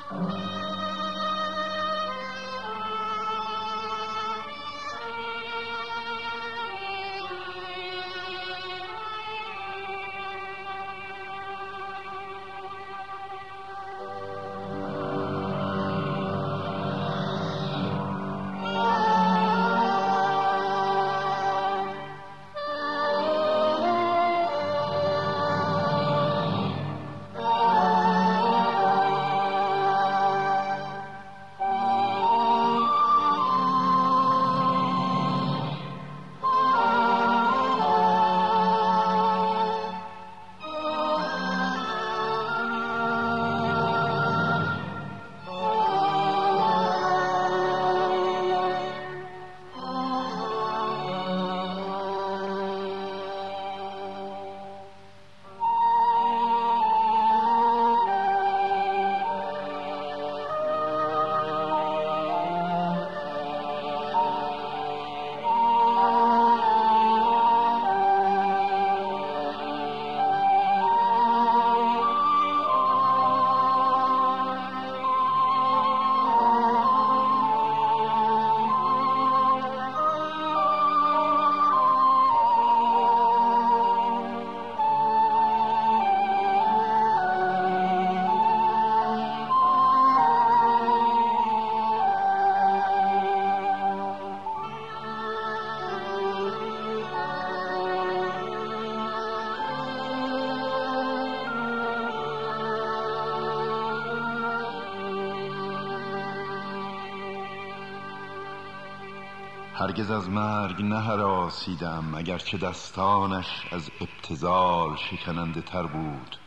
هرگز از مرگ نهراسیدم، اگرچه دستانش از ابتذال شکننده تر بود.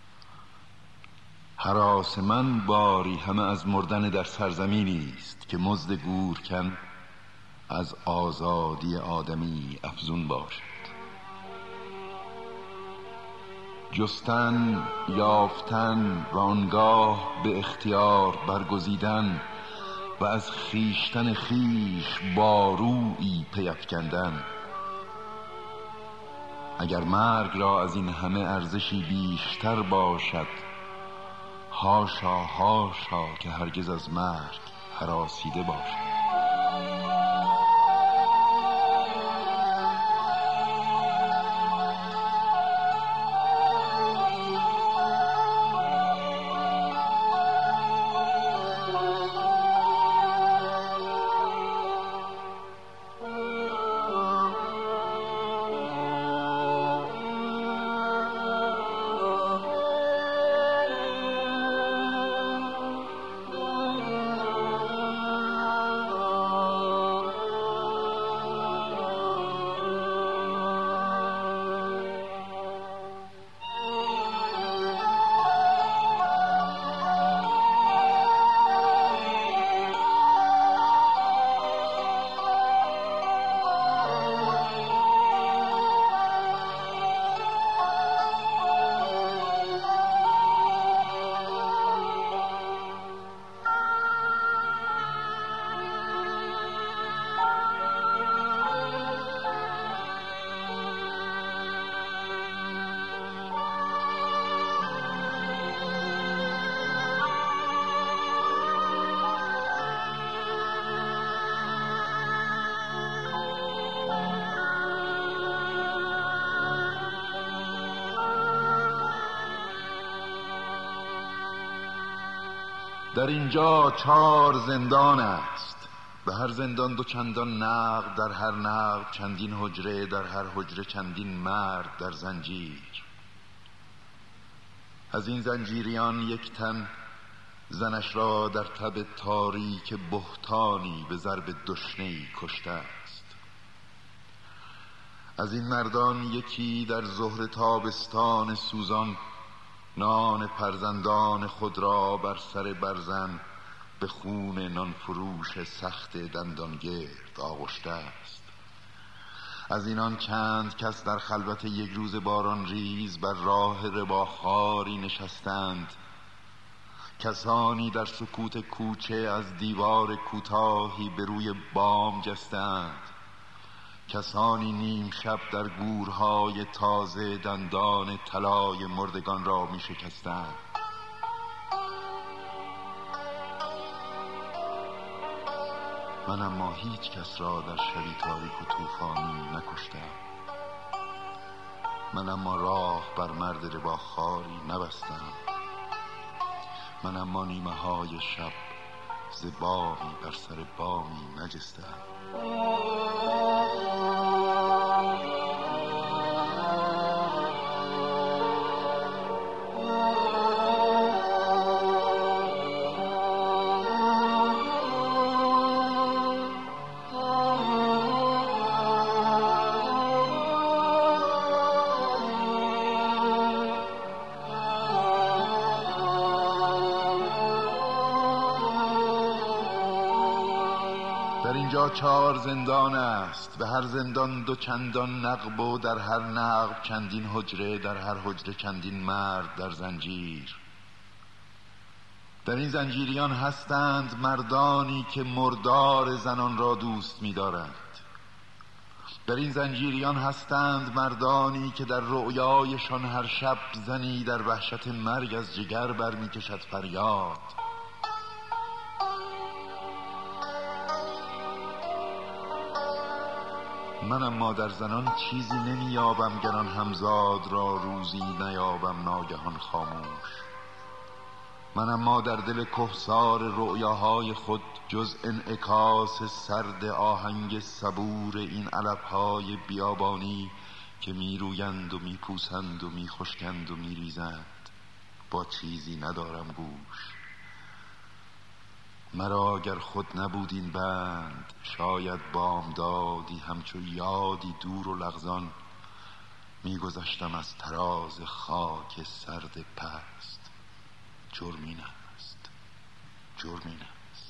هراس من باری همه از مردن در سرزمینی است که مزد گورکن از آزادی آدمی افزون باشد. جستن، یافتن و آنگاه به اختیار برگزیدن و از خیشتن خیش بارویی پی افکندن. اگر مرگ را از این همه ارزشی بیشتر باشد، حاشا حاشا که هرگز از مرگ هراسیده باشد. در اینجا 4 زندان است، به هر زندان 2 چندان نقد، در هر نقد چندین حجره، در هر حجره چندین مرد در زنجیر. از این زنجیریان یک تن زنش را در تب تاریک بهتانی به ضرب دشنه‌ای کشته است. از این مردان یکی در ظهر تابستان سوزان نان فرزندان خود را بر سر برزن به خون نان فروش سخت دندانگرد آغشته است. از اینان چند کس در خلوت یک روز باران ریز بر راه رباخواری نشستند. کسانی در سکوت کوچه از دیوار کوتاهی به روی بام جستند. کسانی نیم شب در گورهای تازه دندان طلای مردگان را می شکستند. من اما هیچ کس را در شبی تاریک و طوفانی نکشتم. من اما راه بر مرد رباخواری نبستم. من اما نیمه های شب ز بامی بر سر بامی نجستم. در اینجا 4 زندان است، به هر زندان 2 چندان نقب و در هر نقب چندین حجره، در هر حجره چندین مرد در زنجیر. در این زنجیریان هستند مردانی که مردار زنان را دوست می‌دارند. در این زنجیریان هستند مردانی که در رؤیایشان هر شب زنی در وحشت مرگ از جگر برمی‌کشد فریاد. من اما در زنان چیزی نمیابم گران همزاد را روزی نیابم ناگهان خاموش. من اما در دل کهسار رؤیاهای خود جز انعکاس سرد آهنگ صبور این علفهای بیابانی که میرویند و میپوسند و میخشکند و میریزند با چیزی ندارم گوش. مرا اگر خود نبود این بند شاید بامدادی همچو یادی دور و لغزان میگذشتم از تراز خاک سرد پست. جرمین است، جرمین است.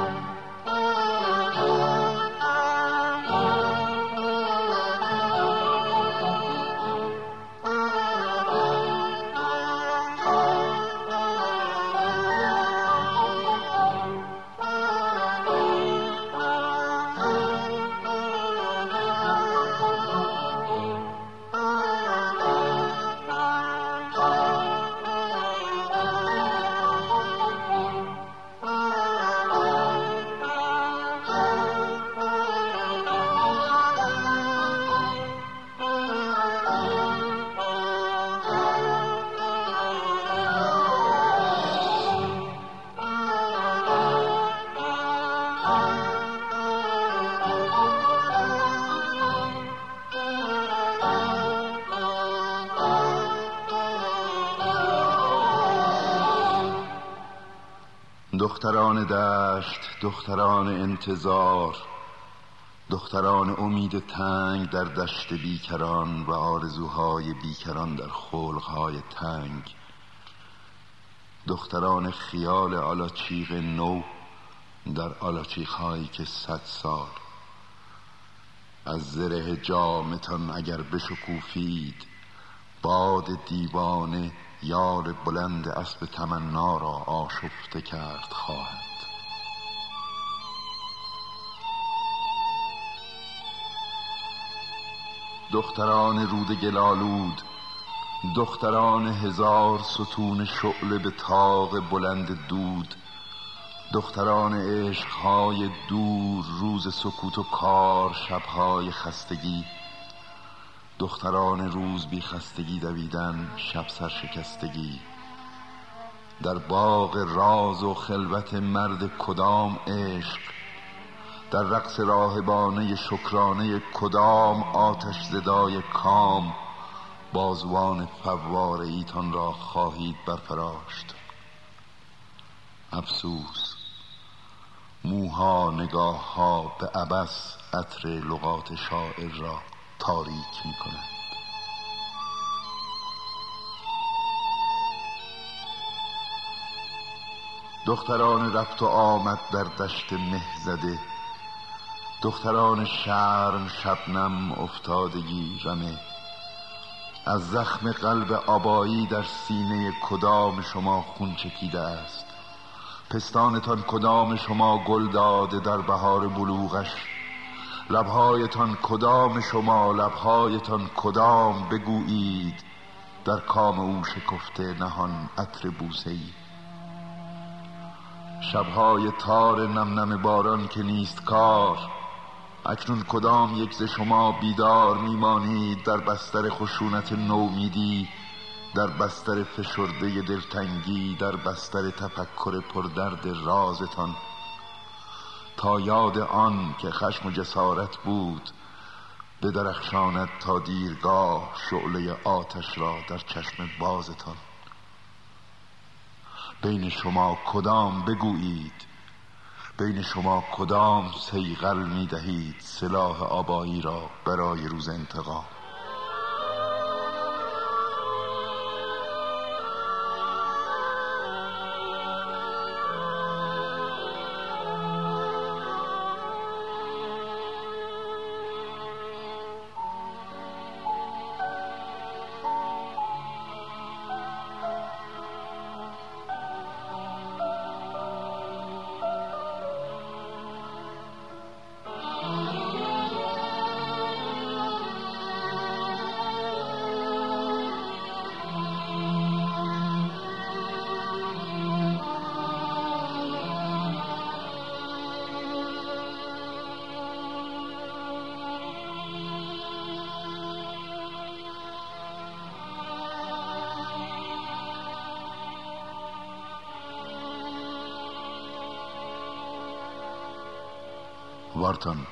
دختران دشت، دختران انتظار، دختران امید تنگ در دشت بیکران و آرزوهای بیکران در خلقهای تنگ، دختران خیال آلاچیق نو در آلاچیقهایی که 100 سال از زره جامتان اگر بشکوفید باد دیوانه یار بلند اسب تمنا را آشفته کرد خواهد. دختران رود گلالود، دختران 1000 ستون شعله به طاق بلند دود، دختران عشقهای دور، روز سکوت و کار، شبهای خستگی، دختران روز بی خستگی دویدن، شب سرشکستگی. در باغ راز و خلوت مرد کدام عشق، در رقص راهبانه شکرانه کدام آتش زدای کام بازوان فوار ایتان را خواهید برفراشت. افسوس، موها نگاه ها به عبث عطر لغات شاعر را تاریک می کند. دختران رفت و آمد در دشت مه زده، دختران شرم شبنم افتادگی رمه. از زخم قلب آبایی در سینه کدام شما خون چکیده است؟ پستانتان کدام شما گل داده در بهار بلوغش؟ لبهایتان کدام شما، لبهایتان کدام بگویید در کام او شکفته نهان عطر بوسه‌ای؟ شبهای تار نم نم باران که نیست کار، اکنون کدام یک ز شما بیدار میمانید در بستر خشونت نومیدی، در بستر فشرده دلتنگی، در بستر تفکر پردرد رازتان، تا یاد آن که خشم و جسارت بود بدرخشاند تا دیرگاه شعله آتش را در چشم بازتان. بین شما کدام بگویید، بین شما کدام صیقل می دهید سلاح آبایی را برای روز انتقام؟ وارتان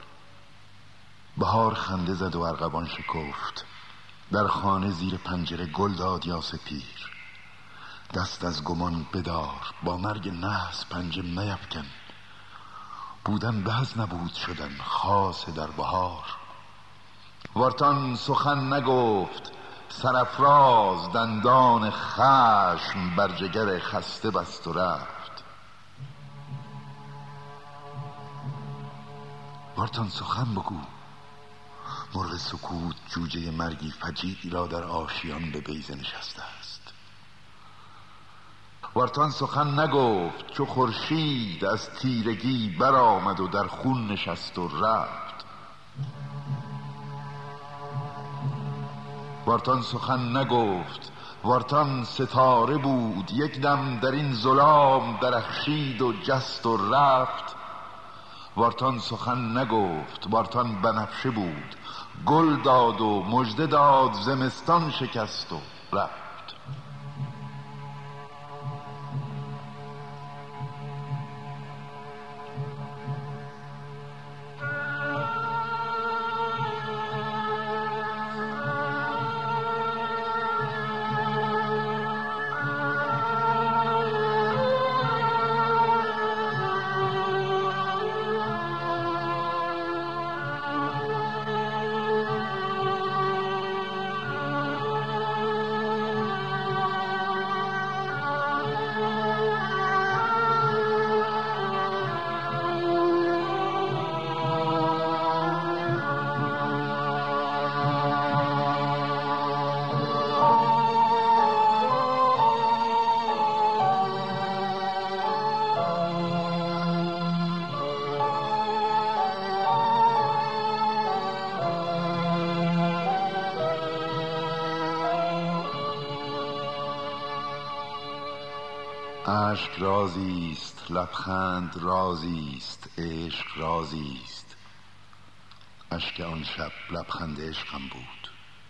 بهار خنده زد و ارغوان شکفت، در خانه زیر پنجره گل داد یاس پیر. دست از گمان بدار، با مرگ نحس پنجه میفکن، بودن به از نبود شدن خاص در بهار. وارتان سخن نگفت، سرافراز دندان خشم بر جگر خسته بست و رفت. وارتان سخن بگو، مرغ سکوت جوجه مرگی فجیعی را در آشیان به بیضه نشسته است. وارتان سخن نگفت چو خورشید از تیرگی برآمد و در خون نشست و رفت. وارتان سخن نگفت، وارتان ستاره بود، یک دم در این ظلام درخشید و جست و رفت. وارتان سخن نگفت، وارتان بنفشه بود، گل داد و مژده داد، زمستان شکست و رفت. اشک رازی است، لبخند رازی است، عشق رازی است. اشک آن شب لبخند عشقم بود.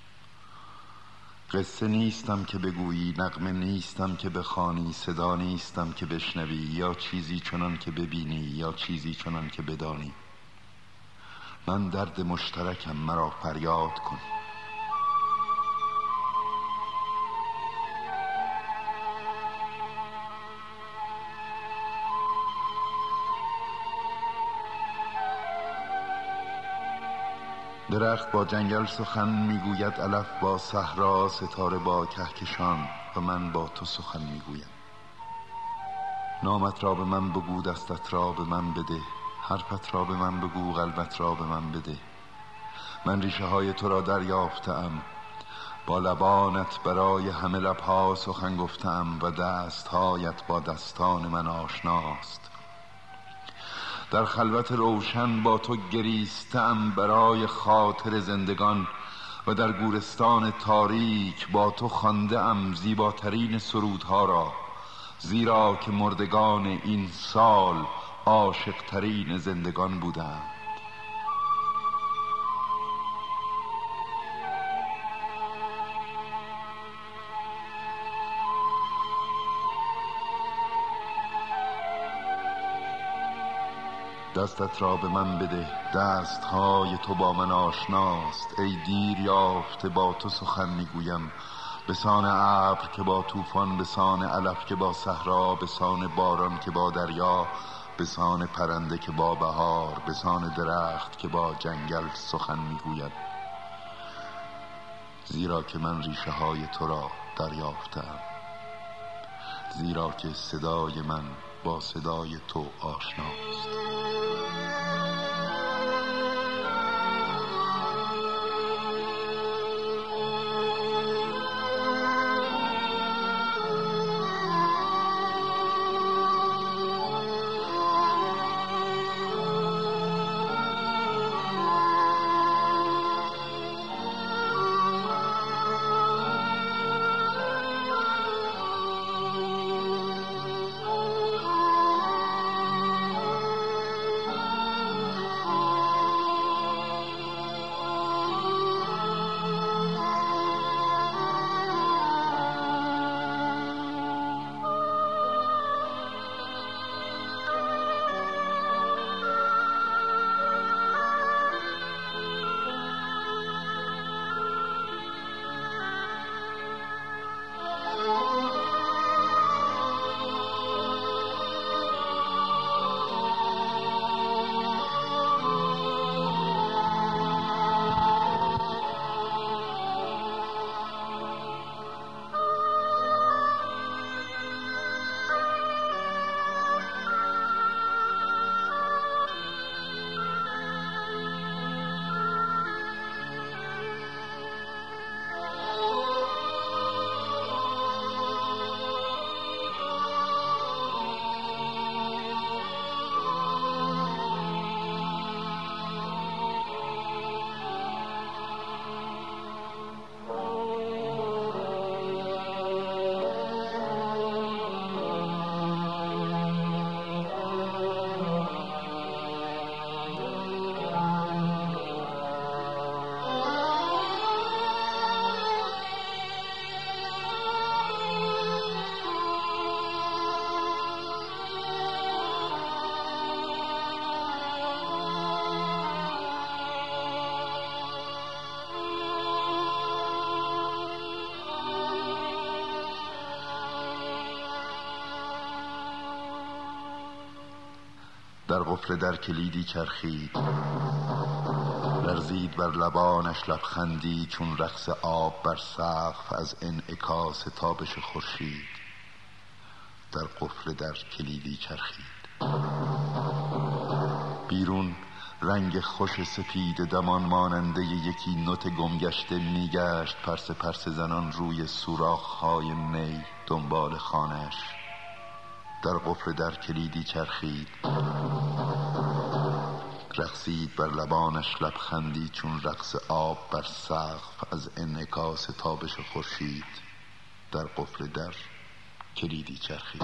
قصه نیستم که بگویی، نغمه نیستم که بخوانی، صدا نیستم که بشنوی، یا چیزی چنان که ببینی یا چیزی چنان که بدانی. من درد مشترکم، مرا فریاد کن. درخت با جنگل سخن میگوید، علف با صحرا، ستاره با کهکشان، و من با تو سخن میگویم. نامت را به من بگو، دستت را به من بده، حرفت را به من بگو، قلبت را به من بده. من ریشه های تو را دریافتم، با لبانت برای همه لبها سخن گفتم، و دستهایت با دستان من آشناست. در خلوت روشن با تو گریستم برای خاطر زندگان، و در گورستان تاریک با تو خوانده‌ام زیباترین سرودها را، زیرا که مردگان این سال عاشق ترین زندگان بودند. دستت را به من بده، دستهای تو با من آشناست. ای دیر یافته با تو سخن میگویم، بسان ابر که با طوفان، بسان علف که با صحرا، بسان باران که با دریا، بسان پرنده که با بهار، بسان درخت که با جنگل سخن میگوید. زیرا که من ریشه های تو را دریافتم، زیرا که صدای من با صدای تو آشناست. در قفل در کلیدی چرخید، لرزید بر لبانش لبخندی چون رقص آب بر سقف از انعکاس تابش خورشید. در قفل در کلیدی چرخید. بیرون رنگ خوش سپید دمان ماننده یکی نوت گمگشته میگشت پرس پرس زنان روی سوراخ‌های نی دنبال خانه‌اش. در قفل در کلیدی چرخید، رقصید بر لبانش لبخندی چون رقص آب بر سقف از انعکاس تابش خورشید. در قفل در کلیدی چرخید.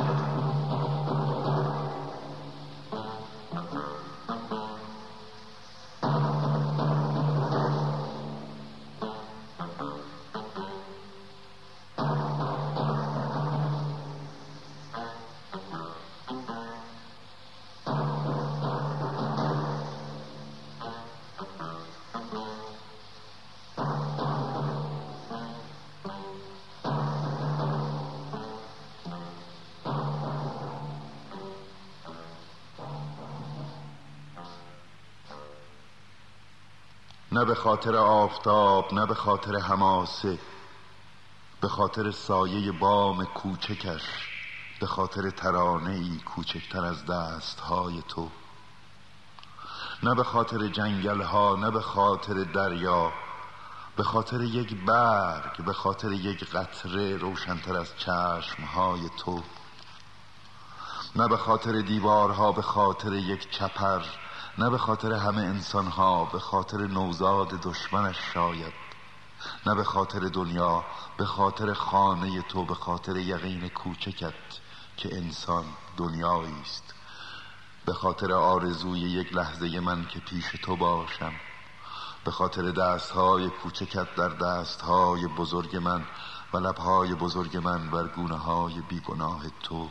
نه به خاطر آفتاب، نه به خاطر حماسه، به خاطر سایه بام کوچکش، به خاطر ترانه‌ای کوچکتر از دستهای تو. نه به خاطر جنگل‌ها، نه به خاطر دریا، به خاطر یک برگ، به خاطر یک قطره روشن‌تر از چشمهای تو. نه به خاطر دیوارها، به خاطر یک چپر، نه به خاطر همه انسانها، به خاطر نوزاد دشمنش شاید. نه به خاطر دنیا، به خاطر خانه تو، به خاطر یقین کوچکت که انسان دنیایی است، به خاطر آرزوی یک لحظه من که پیش تو باشم، به خاطر دستهای کوچکت در دستهای بزرگ من و لبهای بزرگ من بر گونه‌های بیگناه تو،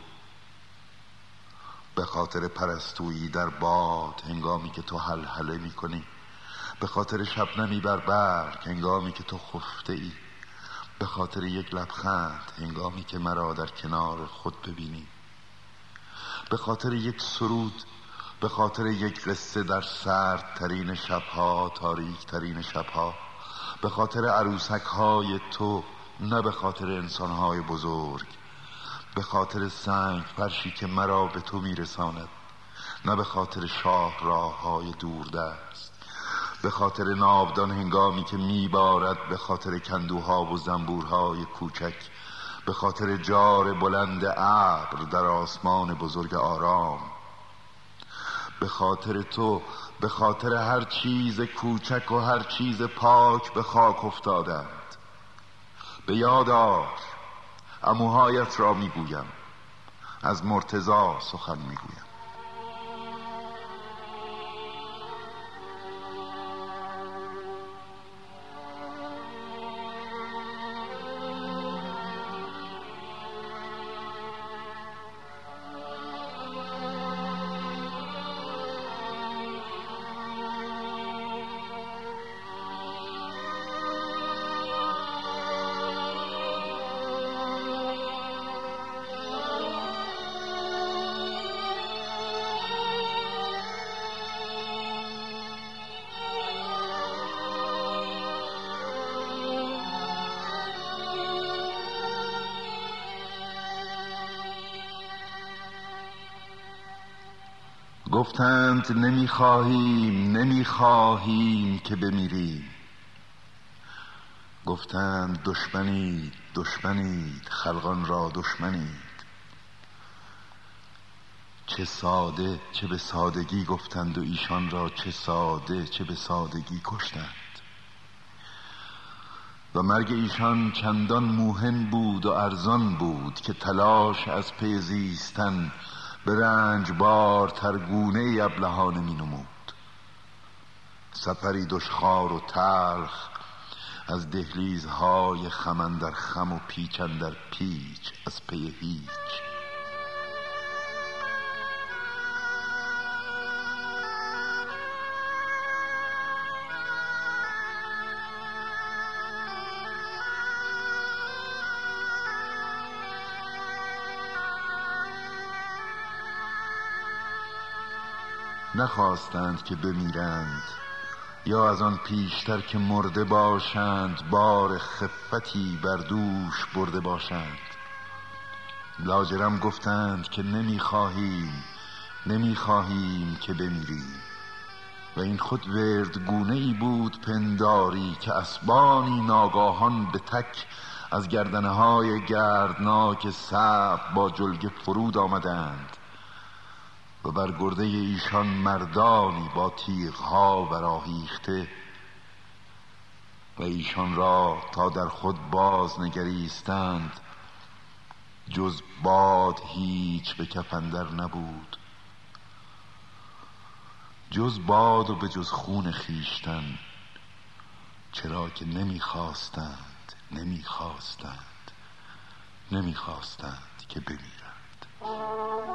به خاطر پرستویی در باد هنگامی که تو هلهله می کنی، به خاطر شبنمی بر برگ هنگامی که تو خفته ای، به خاطر یک لبخند هنگامی که مرا در کنار خود ببینی، به خاطر یک سرود، به خاطر یک قصه در سردترین شبها، تاریکترین شبها، به خاطر عروسک‌های تو، نه به خاطر انسان‌های بزرگ، به خاطر سنگ فرشی که مرا به تو میرساند، نه به خاطر شاهراه‌های دوردست، به خاطر ناودان هنگامی که میبارد، به خاطر کندوها و زنبورهای کوچک، به خاطر جار بلند ابر در آسمان بزرگ آرام، به خاطر تو، به خاطر هر چیز کوچک و هر چیز پاک به خاک افتادند. به یاد آر، عموهایت را میگویم، از مرتضی سخن میگویم. گفتند نمیخواهیم که بمیریم، گفتند دشمنید خلقان را دشمنید. چه ساده چه به سادگی گفتند و ایشان را چه ساده چه به سادگی کشتند. و مرگ ایشان چندان موهن بود و ارزان بود که تلاش از پی زیستن به رنجبار ترگونه ابلهانه می نمود. سفری دشخوار و تلخ از دهلیزهای خم اندر خم و پیچ اندر پیچ از پی هیچ. نخواستند که بمیرند، یا از آن پیشتر که مرده باشند بار خفتی بر دوش برده باشند. لاجرم گفتند که نمیخواهیم که بمیریم. و این خود وردگونه ای بود پنداری که اسبانی ناگاهان به تک از گردنهای گردناک صعب با جلگه فرود آمدند و بر گرده ایشان مردانی با تیغها برآهیخته و ایشان را تا در خود باز نگریستند جز باد هیچ به کف اندر نبود، جز باد و به جز خون خویشتن، چرا که نمیخواستند که بمیرند.